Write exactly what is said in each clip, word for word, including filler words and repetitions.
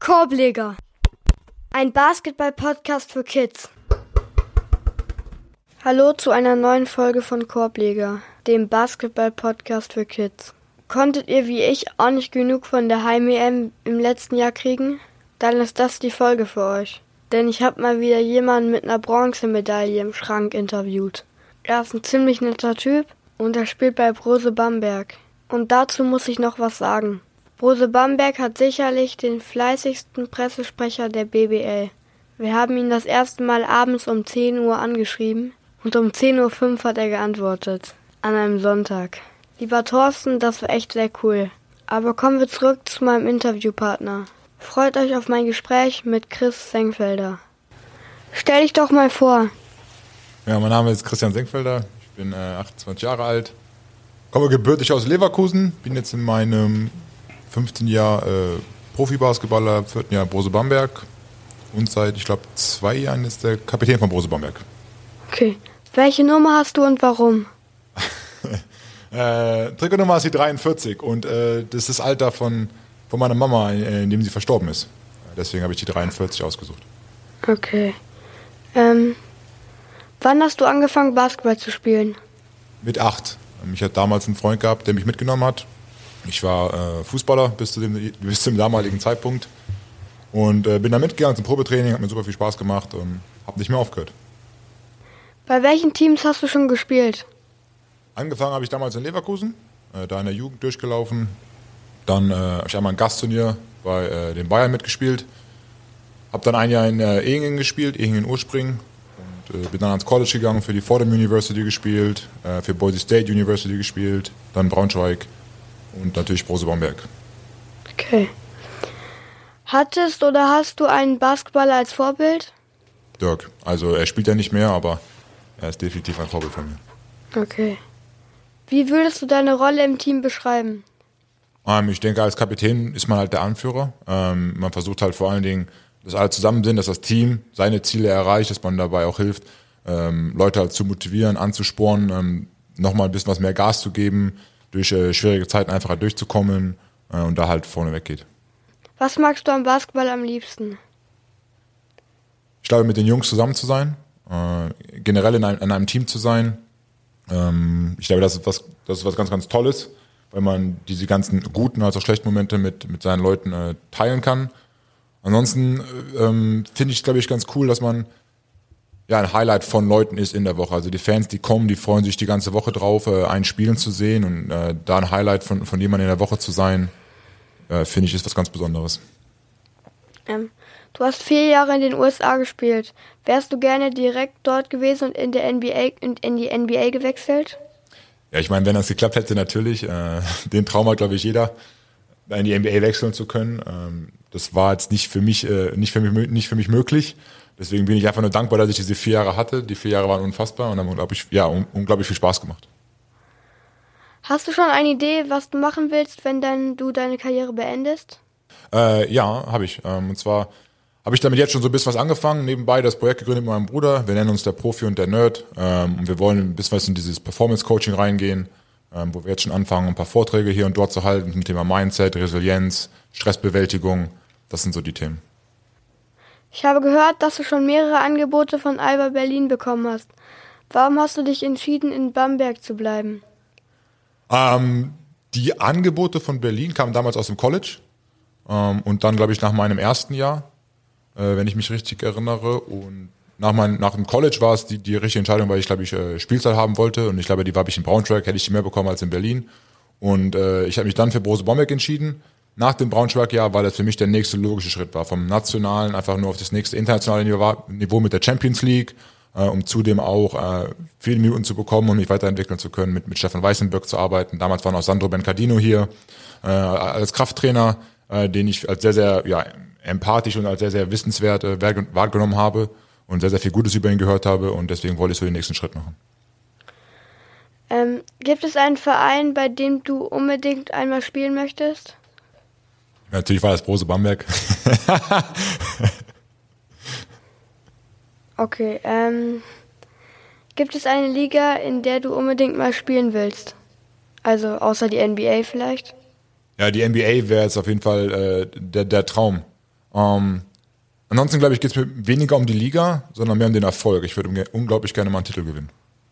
Korbleger, ein Basketball-Podcast für Kids. Hallo zu einer neuen Folge von Korbleger, dem Basketball-Podcast für Kids. Konntet ihr wie ich auch nicht genug von der Heim-E M im letzten Jahr kriegen? Dann ist das die Folge für euch. Denn ich habe mal wieder jemanden mit einer Bronzemedaille im Schrank interviewt. Er ist ein ziemlich netter Typ und er spielt bei Brose Bamberg. Und dazu muss ich noch was sagen. Brose Bamberg hat sicherlich den fleißigsten Pressesprecher der B B L. Wir haben ihn das erste Mal abends um zehn Uhr angeschrieben und um zehn Uhr fünf hat er geantwortet. An einem Sonntag. Lieber Thorsten, das war echt sehr cool. Aber kommen wir zurück zu meinem Interviewpartner. Freut euch auf mein Gespräch mit Chris Senkfelder. Stell dich doch mal vor. Ja, mein Name ist Christian Senkfelder. Ich bin äh, achtundzwanzig Jahre alt. Komme gebürtig aus Leverkusen. Bin jetzt in meinem fünfzehnten Jahr äh, Profibasketballer, vierten Jahr Brose Bamberg. Und seit, ich glaube, zwei Jahren ist der Kapitän von Brose Bamberg. Okay. Welche Nummer hast du und warum? äh, Trikotnummer ist die dreiundvierzig und äh, das ist das Alter von, von meiner Mama, in, in dem sie verstorben ist. Deswegen habe ich die dreiundvierzig ausgesucht. Okay. Ähm, wann hast du angefangen, Basketball zu spielen? Mit acht. Ich hatte damals einen Freund gehabt, der mich mitgenommen hat. Ich war äh, Fußballer bis zu dem, bis zum damaligen Zeitpunkt und äh, bin da mitgegangen zum Probetraining, hat mir super viel Spaß gemacht und habe nicht mehr aufgehört. Bei welchen Teams hast du schon gespielt? Angefangen habe ich damals in Leverkusen, äh, da in der Jugend durchgelaufen. Dann äh, habe ich einmal ein Gastturnier bei äh, den Bayern mitgespielt. Habe dann ein Jahr in äh, Ehingen gespielt, Ehingen-Urspring. Und äh, bin dann ans College gegangen, für die Fordham University gespielt, äh, für Boise State University gespielt, dann Braunschweig. Und natürlich Brose Bamberg. Okay. Hattest oder hast du einen Basketballer als Vorbild? Dirk. Also er spielt ja nicht mehr, aber er ist definitiv ein Vorbild von mir. Okay. Wie würdest du deine Rolle im Team beschreiben? Ähm, ich denke, als Kapitän ist man halt der Anführer. Ähm, man versucht halt vor allen Dingen, dass alle zusammen sind, dass das Team seine Ziele erreicht, dass man dabei auch hilft, ähm, Leute halt zu motivieren, anzuspornen, ähm, nochmal ein bisschen was mehr Gas zu geben, durch äh, schwierige Zeiten einfacher durchzukommen äh, und da halt vorne weggeht. Was magst du am Basketball am liebsten? Ich glaube, mit den Jungs zusammen zu sein, äh, generell in, ein, in einem Team zu sein. Ähm, ich glaube, das ist, was, das ist was ganz, ganz Tolles, weil man diese ganzen guten als auch schlechten Momente mit, mit seinen Leuten äh, teilen kann. Ansonsten ähm, finde ich es, glaube ich, ganz cool, dass man ja ein Highlight von Leuten ist in der Woche. Also die Fans, die kommen, die freuen sich die ganze Woche drauf, äh, ein Spielen zu sehen und äh, da ein Highlight von, von jemandem in der Woche zu sein, äh, finde ich, ist was ganz Besonderes. Ähm, du hast vier Jahre in den U S A gespielt. Wärst du gerne direkt dort gewesen und in der N B A und in die N B A gewechselt? Ja, ich meine, wenn das geklappt hätte, natürlich. Äh, den Traum hat, glaube ich, jeder, in die N B A wechseln zu können. Ähm, das war jetzt nicht für mich, äh, nicht für mich, nicht für mich möglich. Deswegen bin ich einfach nur dankbar, dass ich diese vier Jahre hatte. Die vier Jahre waren unfassbar und haben unglaublich, ja, un- unglaublich viel Spaß gemacht. Hast du schon eine Idee, was du machen willst, wenn dann du deine Karriere beendest? Äh, ja, habe ich. Ähm, und zwar habe ich damit jetzt schon so ein bisschen was angefangen. Nebenbei das Projekt gegründet mit meinem Bruder. Wir nennen uns der Profi und der Nerd. Ähm, und wir wollen ein bisschen was in dieses Performance-Coaching reingehen, ähm, wo wir jetzt schon anfangen, ein paar Vorträge hier und dort zu halten zum Thema Mindset, Resilienz, Stressbewältigung. Das sind so die Themen. Ich habe gehört, dass du schon mehrere Angebote von Alba Berlin bekommen hast. Warum hast du dich entschieden, in Bamberg zu bleiben? Ähm, die Angebote von Berlin kamen damals aus dem College ähm, und dann, glaube ich, nach meinem ersten Jahr, äh, wenn ich mich richtig erinnere. Und nach, mein, nach dem College war es die, die richtige Entscheidung, weil ich, glaube ich, äh, Spielzeit haben wollte. Und ich glaube, die war ich in Braunschweig, hätte ich die mehr bekommen als in Berlin. Und äh, ich habe mich dann für Brose Bamberg entschieden. Nach dem Braunschweig-Jahr, weil das für mich der nächste logische Schritt war. Vom Nationalen einfach nur auf das nächste internationale Niveau mit der Champions League, äh, um zudem auch äh, viele Minuten zu bekommen und mich weiterentwickeln zu können, mit, mit Stefan Weißenberg zu arbeiten. Damals war noch Sandro Bencardino hier äh, als Krafttrainer, äh, den ich als sehr, sehr ja, empathisch und als sehr, sehr wissenswert äh, wahrgenommen habe und sehr, sehr viel Gutes über ihn gehört habe. Und deswegen wollte ich so den nächsten Schritt machen. Ähm, gibt es einen Verein, bei dem du unbedingt einmal spielen möchtest? Natürlich war das Brose Bamberg. Okay, ähm, gibt es eine Liga, in der du unbedingt mal spielen willst? Also außer die N B A vielleicht? Ja, die N B A wäre jetzt auf jeden Fall äh, der, der Traum. Ähm, ansonsten, glaube ich, geht es mir weniger um die Liga, sondern mehr um den Erfolg. Ich würde unglaublich gerne mal einen Titel gewinnen.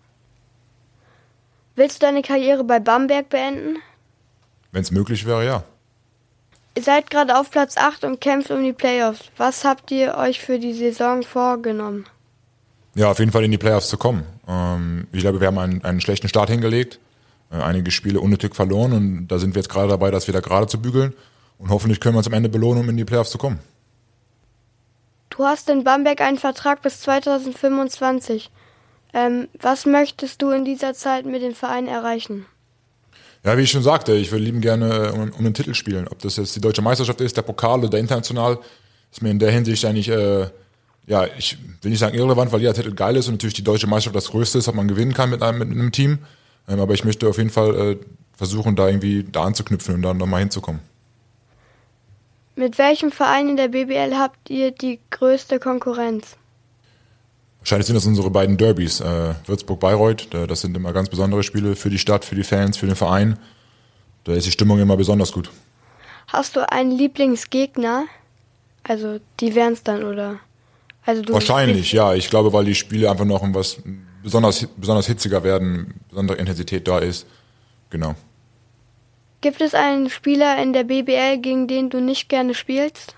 Willst du deine Karriere bei Bamberg beenden? Wenn es möglich wäre, ja. Ihr seid gerade auf Platz acht und kämpft um die Playoffs. Was habt ihr euch für die Saison vorgenommen? Ja, auf jeden Fall in die Playoffs zu kommen. Ähm, ich glaube, wir haben einen, einen schlechten Start hingelegt, äh, einige Spiele unnötig verloren und da sind wir jetzt gerade dabei, das wieder gerade zu bügeln und hoffentlich können wir uns am Ende belohnen, um in die Playoffs zu kommen. Du hast in Bamberg einen Vertrag bis zweitausendfünfundzwanzig. Ähm, was möchtest du in dieser Zeit mit dem Verein erreichen? Ja, wie ich schon sagte, ich würde lieben gerne um, um den Titel spielen. Ob das jetzt die Deutsche Meisterschaft ist, der Pokal oder international, ist mir in der Hinsicht eigentlich, äh, ja, ich will nicht sagen irrelevant, weil jeder Titel geil ist und natürlich die Deutsche Meisterschaft das Größte ist, was man gewinnen kann mit einem, mit einem Team. Ähm, aber ich möchte auf jeden Fall äh, versuchen, da irgendwie da anzuknüpfen und dann nochmal hinzukommen. Mit welchem Verein in der B B L habt ihr die größte Konkurrenz? Wahrscheinlich sind das unsere beiden Derbys, äh, Würzburg-Bayreuth. Das sind immer ganz besondere Spiele für die Stadt, für die Fans, für den Verein. Da ist die Stimmung immer besonders gut. Hast du einen Lieblingsgegner? Also die wären es dann, oder? Also du Wahrscheinlich, ja. Ich glaube, weil die Spiele einfach noch was besonders, besonders hitziger werden, besondere Intensität da ist. Genau. Gibt es einen Spieler in der B B L, gegen den du nicht gerne spielst?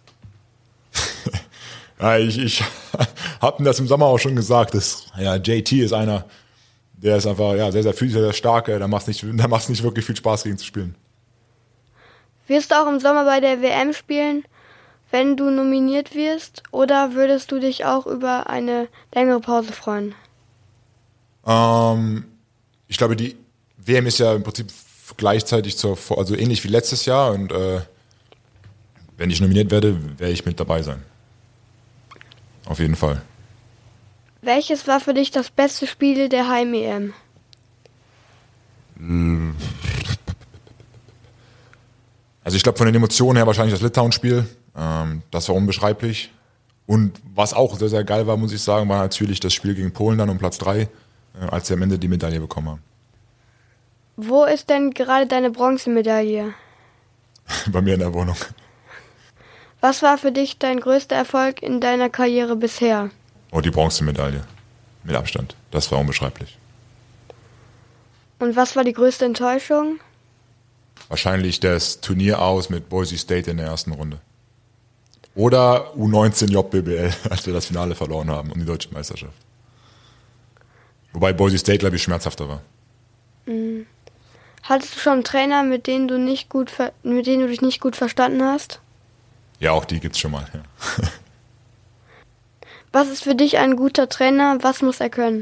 Ja, ich, ich habe das im Sommer auch schon gesagt. Das, ja, J T ist einer, der ist einfach ja, sehr, sehr physisch, sehr, sehr stark. Da macht es nicht, da macht's nicht wirklich viel Spaß, gegen zu spielen. Wirst du auch im Sommer bei der W M spielen, wenn du nominiert wirst? Oder würdest du dich auch über eine längere Pause freuen? Ähm, ich glaube, die W M ist ja im Prinzip gleichzeitig, zur, also ähnlich wie letztes Jahr. Und äh, wenn ich nominiert werde, werde ich mit dabei sein. Auf jeden Fall. Welches war für dich das beste Spiel der Heim-E M? Also ich glaube von den Emotionen her wahrscheinlich das Litauen-Spiel. Ähm, das war unbeschreiblich. Und was auch sehr, sehr geil war, muss ich sagen, war natürlich das Spiel gegen Polen dann um Platz drei, äh, als sie am Ende die Medaille bekommen haben. Wo ist denn gerade deine Bronzemedaille? Bei mir in der Wohnung. Was war für dich dein größter Erfolg in deiner Karriere bisher? Oh, die Bronzemedaille. Mit Abstand. Das war unbeschreiblich. Und was war die größte Enttäuschung? Wahrscheinlich das Turnier aus mit Boise State in der ersten Runde. Oder U neunzehn J B B L, als wir das Finale verloren haben um die deutsche Meisterschaft. Wobei Boise State, glaube ich, schmerzhafter war. Mhm. Hattest du schon einen Trainer, mit denen du nicht gut, ver- mit denen du dich nicht gut verstanden hast? Ja, auch die gibt's schon mal. Ja. Was ist für dich ein guter Trainer? Was muss er können?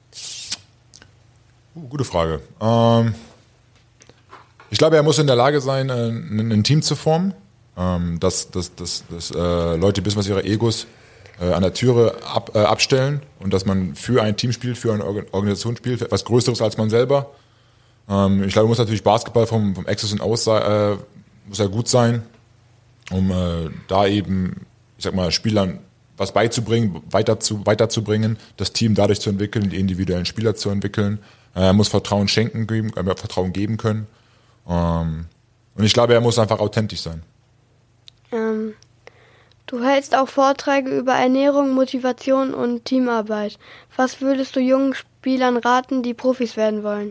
Uh, gute Frage. Ähm, ich glaube, er muss in der Lage sein, ein, ein Team zu formen, ähm, dass, dass, dass, dass äh, Leute ein bisschen was ihre Egos äh, an der Türe ab, äh, abstellen und dass man für ein Team spielt, für eine Organisation spielt, etwas Größeres als man selber. Ähm, ich glaube, muss natürlich Basketball vom, vom X's und O's äh, muss er gut sein, um äh, da eben, ich sag mal, Spielern was beizubringen, weiter zu, weiterzubringen, das Team dadurch zu entwickeln, die individuellen Spieler zu entwickeln. Er muss Vertrauen schenken, geben, äh, Vertrauen geben können. Ähm, und ich glaube, er muss einfach authentisch sein. Ähm, du hältst auch Vorträge über Ernährung, Motivation und Teamarbeit. Was würdest du jungen Spielern raten, die Profis werden wollen?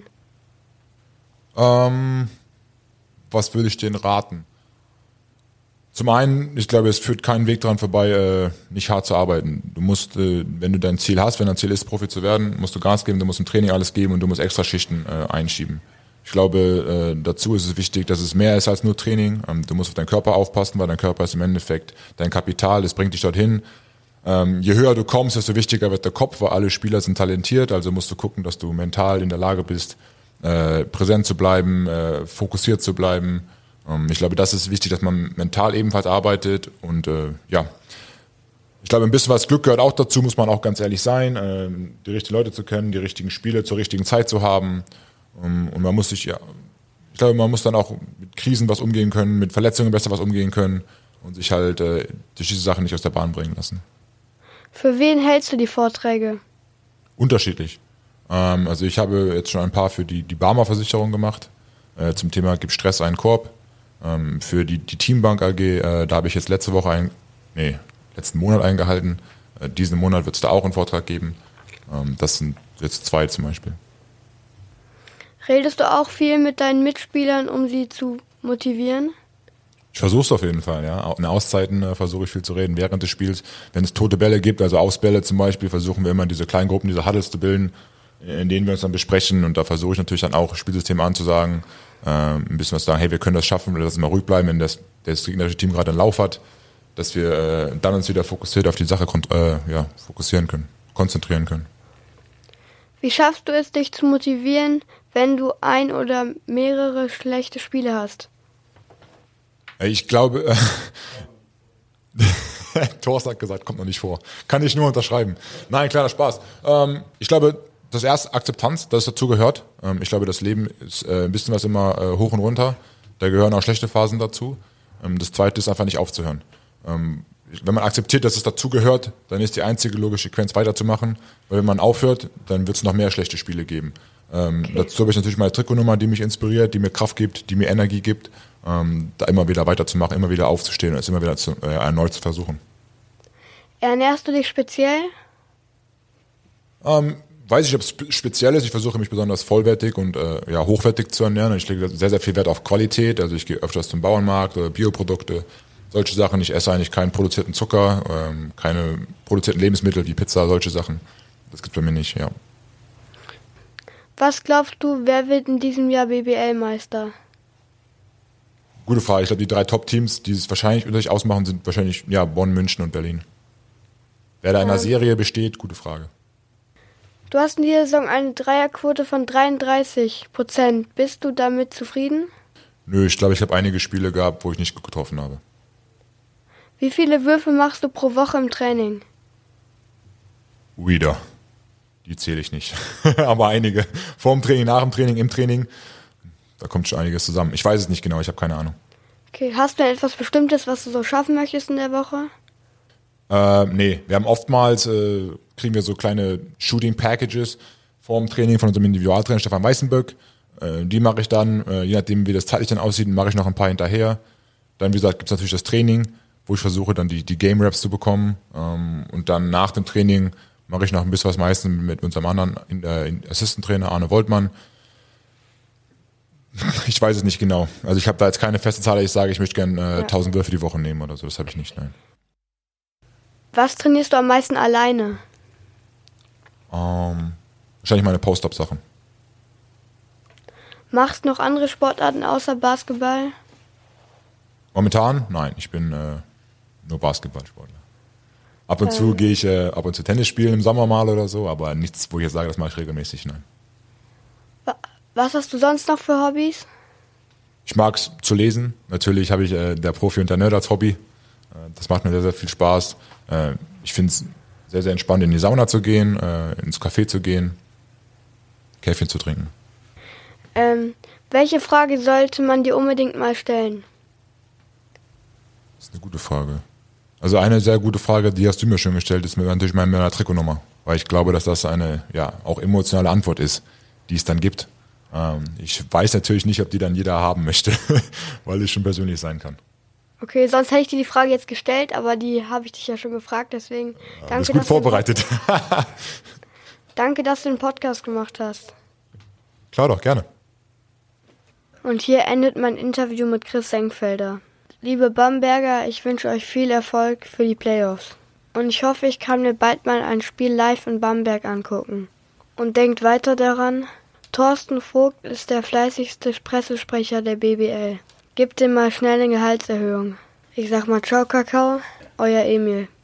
Ähm, was würde ich denen raten? Zum einen, ich glaube, es führt keinen Weg daran vorbei, äh, nicht hart zu arbeiten. Du musst, äh, wenn du dein Ziel hast, wenn dein Ziel ist, Profi zu werden, musst du Gas geben, du musst im Training alles geben und du musst extra Schichten äh, einschieben. Ich glaube, äh, dazu ist es wichtig, dass es mehr ist als nur Training. Ähm, du musst auf deinen Körper aufpassen, weil dein Körper ist im Endeffekt dein Kapital, das bringt dich dorthin. Ähm, je höher du kommst, desto wichtiger wird der Kopf, weil alle Spieler sind talentiert, also musst du gucken, dass du mental in der Lage bist, äh, präsent zu bleiben, äh, fokussiert zu bleiben. Ich glaube, das ist wichtig, dass man mental ebenfalls arbeitet und äh, ja, ich glaube, ein bisschen was Glück gehört auch dazu, muss man auch ganz ehrlich sein, äh, die richtigen Leute zu kennen, die richtigen Spiele zur richtigen Zeit zu haben um, und man muss sich, ja, ich glaube, man muss dann auch mit Krisen was umgehen können, mit Verletzungen besser was umgehen können und sich halt äh, durch diese Sachen nicht aus der Bahn bringen lassen. Für wen hältst du die Vorträge? Unterschiedlich. Ähm, also ich habe jetzt schon ein paar für die, die Barmer-Versicherung gemacht, äh, zum Thema Gib Stress einen Korb. Ähm, für die, die Teambank A G, äh, da habe ich jetzt letzte Woche, ein, nee, letzten Monat eingehalten. Äh, diesen Monat wird es da auch einen Vortrag geben. Ähm, das sind jetzt zwei zum Beispiel. Redest du auch viel mit deinen Mitspielern, um sie zu motivieren? Ich versuche es auf jeden Fall, ja. In Auszeiten äh, versuche ich viel zu reden. Während des Spiels, wenn es tote Bälle gibt, also Ausbälle zum Beispiel, versuchen wir immer diese kleinen Gruppen, diese Huddles zu bilden, in denen wir uns dann besprechen. Und da versuche ich natürlich dann auch Spielsystem anzusagen, äh, ein bisschen was sagen, hey, wir können das schaffen, oder lass uns mal ruhig bleiben, wenn das, das gegnerische Team gerade einen Lauf hat, dass wir äh, dann uns wieder fokussiert auf die Sache äh, ja, fokussieren können, konzentrieren können. Wie schaffst du es, dich zu motivieren, wenn du ein oder mehrere schlechte Spiele hast? Ich glaube, äh, Thorsten hat gesagt, kommt noch nicht vor. Kann ich nur unterschreiben. Nein, kleiner Spaß. Ähm, ich glaube, das erste Akzeptanz, dass es dazu gehört. Ähm, ich glaube, das Leben ist äh, ein bisschen was immer äh, hoch und runter. Da gehören auch schlechte Phasen dazu. Ähm, das zweite ist einfach nicht aufzuhören. Ähm, wenn man akzeptiert, dass es dazu gehört, dann ist die einzige logische Konsequenz weiterzumachen. Weil wenn man aufhört, dann wird es noch mehr schlechte Spiele geben. Ähm, okay. Dazu habe ich natürlich meine Trikotnummer, die mich inspiriert, die mir Kraft gibt, die mir Energie gibt, ähm, da immer wieder weiterzumachen, immer wieder aufzustehen und es immer wieder zu, äh, erneut zu versuchen. Ernährst du dich speziell? Ähm, weiß ich, ob es speziell ist. Ich versuche mich besonders vollwertig und äh, ja, hochwertig zu ernähren. Ich lege sehr, sehr viel Wert auf Qualität. Also ich gehe öfters zum Bauernmarkt oder Bioprodukte, solche Sachen. Ich esse eigentlich keinen produzierten Zucker, ähm, keine produzierten Lebensmittel wie Pizza, solche Sachen. Das gibt's bei mir nicht, ja. Was glaubst du, wer wird in diesem Jahr B B L-Meister? Gute Frage. Ich glaube, die drei Top-Teams, die es wahrscheinlich unter sich ausmachen, sind wahrscheinlich ja, Bonn, München und Berlin. Wer da in einer Serie besteht, gute Frage. Du hast in dieser Saison eine Dreierquote von dreiunddreißig Prozent. Bist du damit zufrieden? Nö, ich glaube, ich habe einige Spiele gehabt, wo ich nicht gut getroffen habe. Wie viele Würfe machst du pro Woche im Training? Wieder. Die zähle ich nicht. Aber einige. Vor dem Training, nach dem Training, im Training. Da kommt schon einiges zusammen. Ich weiß es nicht genau, ich habe keine Ahnung. Okay, hast du denn etwas Bestimmtes, was du so schaffen möchtest in der Woche? Äh, nee, wir haben oftmals, äh, kriegen wir so kleine Shooting-Packages vor dem Training von unserem Individualtrainer Stefan Weißenböck. Äh, die mache ich dann, äh, je nachdem wie das zeitlich dann aussieht, mache ich noch ein paar hinterher. Dann, wie gesagt, gibt es natürlich das Training, wo ich versuche dann die, die Game-Raps zu bekommen. Ähm, und dann nach dem Training mache ich noch ein bisschen was meistens mit unserem anderen äh, Assistant-Trainer Arne Woltmann. Ich weiß es nicht genau. Also ich habe da jetzt keine feste Zahl, ich sage, ich möchte gerne äh, ja. tausend Würfe die Woche nehmen oder so. Das habe ich nicht, nein. Was trainierst du am meisten alleine? Ähm, wahrscheinlich meine Post-Up-Sachen. Machst du noch andere Sportarten außer Basketball? Momentan? Nein, ich bin äh, nur Basketballsportler. Ab und ähm. zu gehe ich äh, ab und zu Tennis spielen im Sommer mal oder so, aber nichts, wo ich jetzt sage, das mache ich regelmäßig, nein. Was hast du sonst noch für Hobbys? Ich mag es zu lesen. Natürlich habe ich äh, der Profi und der Nerd als Hobby. Äh, das macht mir sehr, sehr viel Spaß. Äh, ich finde es sehr, sehr entspannt, in die Sauna zu gehen, äh, ins Café zu gehen, Käffchen zu trinken. Ähm, welche Frage sollte man dir unbedingt mal stellen? Das ist eine gute Frage. Also eine sehr gute Frage, die hast du mir schon gestellt, ist mir natürlich meine Trikotnummer. Weil ich glaube, dass das eine ja auch emotionale Antwort ist, die es dann gibt. Ähm, ich weiß natürlich nicht, ob die dann jeder haben möchte, weil es schon persönlich sein kann. Okay, sonst hätte ich dir die Frage jetzt gestellt, aber die habe ich dich ja schon gefragt, deswegen ja, danke. Du bist gut vorbereitet. Danke, dass du den Podcast gemacht hast. Klar doch, gerne. Und hier endet mein Interview mit Chris Senkfelder. Liebe Bamberger, ich wünsche euch viel Erfolg für die Playoffs. Und ich hoffe, ich kann mir bald mal ein Spiel live in Bamberg angucken. Und denkt weiter daran, Thorsten Vogt ist der fleißigste Pressesprecher der B B L. Gebt ihm mal schnell eine Gehaltserhöhung. Ich sag mal ciao Kakao, euer Emil.